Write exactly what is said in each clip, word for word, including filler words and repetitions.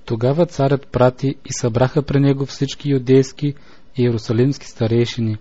Тогава царят прати и събраха при него всички юдейски и иерусалимски старейшини.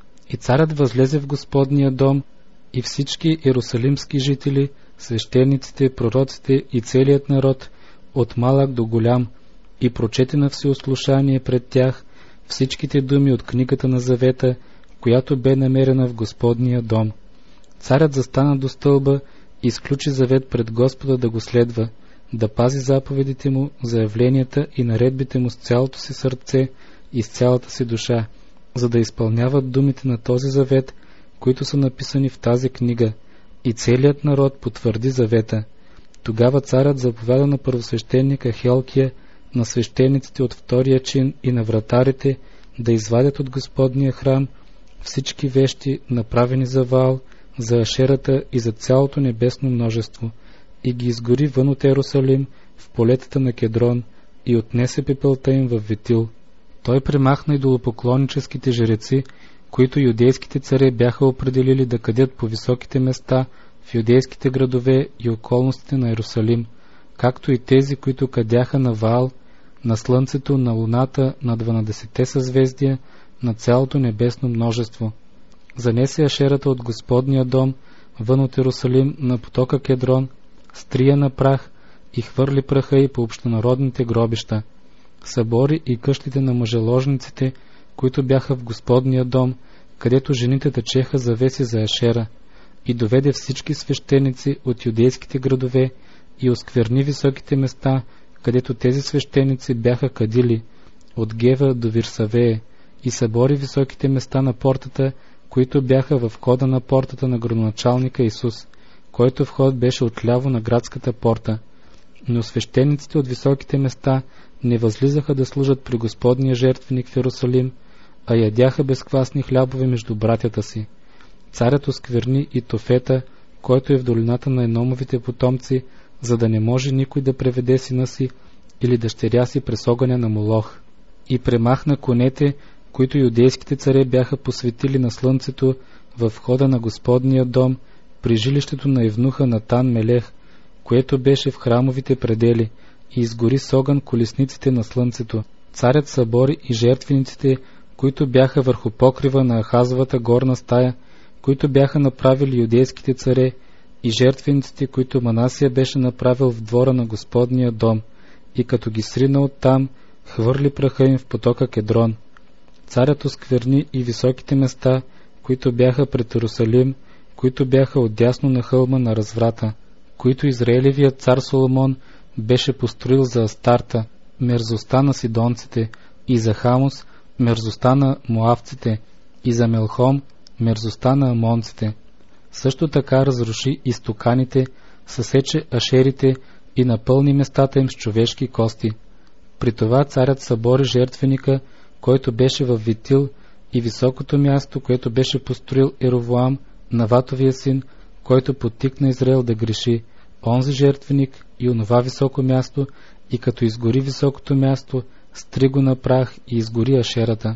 И царят възлезе в Господния дом, и всички иерусалимски жители, свещениците, пророците и целият народ, от малък до голям, и прочете на всеослушание пред тях всичките думи от книгата на завета, която бе намерена в Господния дом. Царят застана до стълба и сключи завет пред Господа да го следва, да пази заповедите му, заявленията и наредбите му с цялото си сърце и с цялата си душа, за да изпълняват думите на този завет, които са написани в тази книга, и целият народ потвърди завета. Тогава царят заповяда на първосвещеника Хелкия, на свещениците от втория чин и на вратарите да извадят от Господния храм всички вещи, направени за Ваал, за Ашерата и за цялото небесно множество, и ги изгори вън от Иерусалим в полетата на Кедрон и отнесе пепелта им в Витил. Той премахна идолопоклонническите жреци, които юдейските царе бяха определили да кадят по високите места в юдейските градове и околностите на Иерусалим, както и тези, които кадяха на Ваал, на слънцето, на луната, на дванадесетте съзвездия, на цялото небесно множество. Занесе Ашерата от Господния дом вън от Иерусалим на потока Кедрон, стрия на прах и хвърли праха и по общонародните гробища. Събори и къщите на мъжеложниците, които бяха в Господния дом, където жените тъчеха завеси за Ашера, и доведе всички свещеници от юдейските градове и оскверни високите места, където тези свещеници бяха кадили, от Гева до Вирсавее, и събори високите места на портата, които бяха във входа на портата на градоначалника Исус, който вход беше отляво на градската порта. Но свещениците от високите места не възлизаха да служат при Господния жертвеник в Иерусалим, а ядяха безквасни хлябове между братята си. Царят оскверни и Тофета, който е в долината на Еномовите потомци, за да не може никой да преведе сина си или дъщеря си през огъня на Молох. И премахна конете, които юдейските царе бяха посветили на слънцето във входа на Господния дом, при жилището на евнуха Натан Мелех, което беше в храмовите предели, и изгори с огън колесниците на слънцето. Царят събори и жертвениците, които бяха върху покрива на Ахазовата горна стая, които бяха направили юдейските царе, и жертвениците, които Манасия беше направил в двора на Господния дом, и като ги срина оттам, хвърли праха им в потока Кедрон. Царят оскверни и високите места, които бяха пред Иерусалим, които бяха отдясно на хълма на разврата, които Израелевият цар Соломон беше построил за Астарта, мерзостта на сидонците, и за Хамус, мерзостта на моавците, и за Мелхом, мерзостта на амонците. Също така разруши изтоканите, съсече ашерите и напълни местата им с човешки кости. При това царят събори жертвеника, който беше във Витил, и високото място, което беше построил Еровоам, Наватовия син, който подтикна Израел да греши, онзи жертвеник и онова високо място, и като изгори високото място, стри го на прах и изгори Ашерата.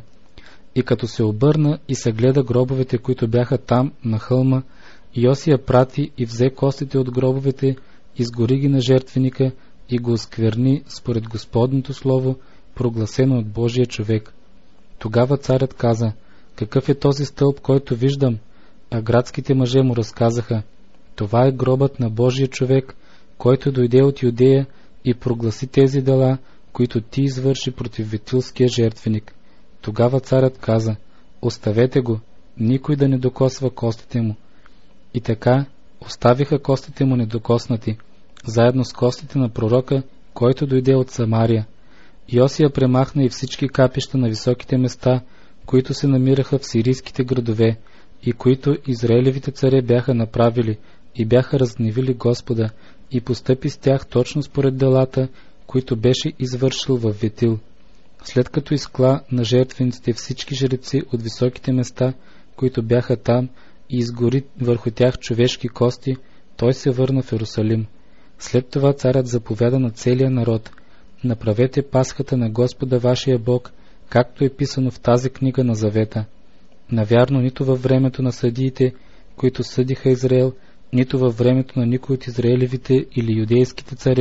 И като се обърна и се гледа гробовете, които бяха там на хълма, Йосия прати и взе костите от гробовете, изгори ги на жертвеника и го оскверни според Господното слово, прогласено от Божия човек. Тогава царят каза: какъв е този стълб, който виждам? А градските мъже му разказаха: това е гробът на Божия човек, който дойде от Юдея и прогласи тези дела, които ти извърши против Витилския жертвеник. Тогава царят каза: оставете го, никой да не докосва костите му. И така оставиха костите му недокоснати, заедно с костите на пророка, който дойде от Самария. Йосия премахна и всички капища на високите места, които се намираха в сирийските градове и които Израелевите царе бяха направили, и бяха разгневили Господа, и постъпи с тях точно според делата, които беше извършил в Витил. След като изкла на жертвениците всички жреци от високите места, които бяха там, и изгори върху тях човешки кости, той се върна в Иерусалим. След това царят заповяда на целия народ: направете Пасхата на Господа вашия Бог, както е писано в тази книга на завета. Навярно, нито във времето на съдиите, които съдиха Израел, нито във времето на никой от израелевите или юдейските царе,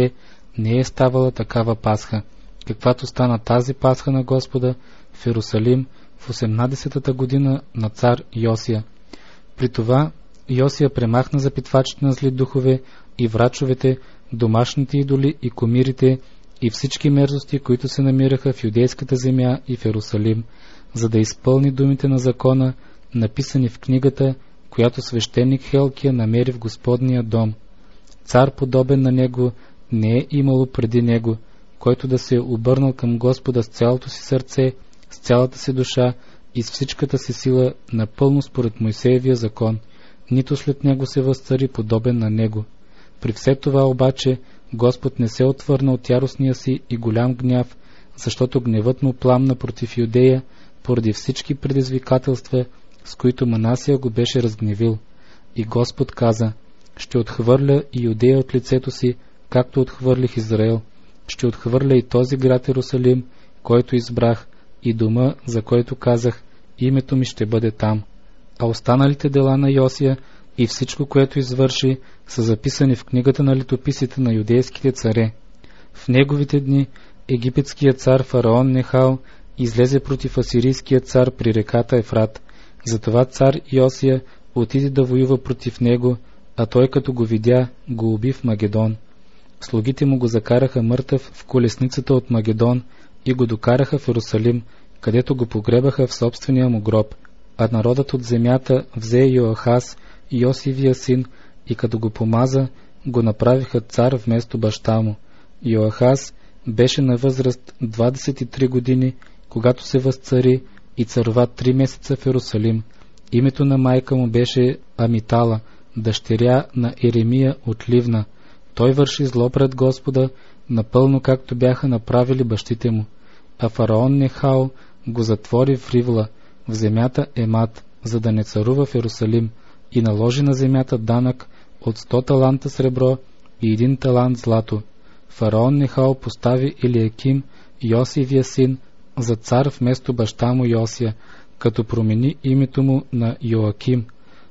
не е ставала такава Пасха, каквато стана тази Пасха на Господа в Иерусалим в осемнадесетата година на цар Йосия. При това Йосия премахна запитвачите на зли духове и врачовете, домашните идоли и комирите и всички мерзости, които се намираха в юдейската земя и в Иерусалим, за да изпълни думите на закона, написани в книгата, която свещеник Хелкия намери в Господния дом. Цар, подобен на него, не е имало преди него, който да се е обърнал към Господа с цялото си сърце, с цялата си душа и с всичката си сила, напълно според Мойсеевия закон, нито след него се възцари подобен на него. При все това обаче Господ не се отвърна от яростния си и голям гняв, защото гневът му пламна против Юдея, поради всички предизвикателства, с които Манасия го беше разгневил. И Господ каза: ще отхвърля и Юдея от лицето си, както отхвърлих Израел. Ще отхвърля и този град Иерусалим, който избрах, и дома, за който казах, името ми ще бъде там. А останалите дела на Йосия и всичко, което извърши, са записани в книгата на летописите на юдейските царе. В неговите дни египетският цар фараон Нехал излезе против асирийския цар при реката Ефрат. Затова цар Йосия отиде да воюва против него, а той като го видя, го уби в Магедон. Слугите му го закараха мъртъв в колесницата от Магедон и го докараха в Иерусалим, където го погребаха в собствения му гроб. А народът от земята взе Йоахаз, Йосивия син, и като го помаза, го направиха цар вместо баща му. Йоахаз беше на възраст двадесет и три години, когато се възцари и царува три месеца в Иерусалим. Името на майка му беше Амитала, дъщеря на Еремия от Ливна. Той върши зло пред Господа, напълно както бяха направили бащите му. А фараон Нехал го затвори в Ривла, в земята Емат, за да не царува в Иерусалим, и наложи на земята данък от сто таланта сребро и един талант злато. Фараон Нехал постави Елиаким, Йосивия син, за цар вместо баща му Йосия, като промени името му на Йоаким.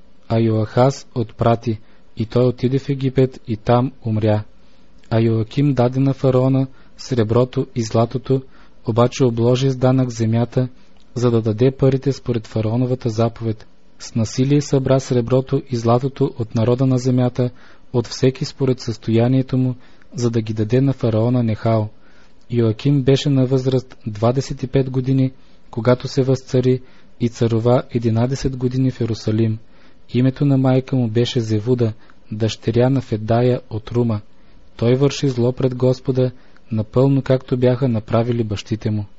А Йоахаз отпрати, и той отиде в Египет и там умря. А Йоаким даде на фараона среброто и златото, обаче обложи с данък земята, за да даде парите според фараоновата заповед. С насилие събра среброто и златото от народа на земята, от всеки според състоянието му, за да ги даде на фараона Нехал. Йоаким беше на възраст двадесет и пет години, когато се възцари, и царува единадесет години в Иерусалим. Името на майка му беше Зевуда, дъщеря на Федая от Рума. Той върши зло пред Господа, напълно както бяха направили бащите му.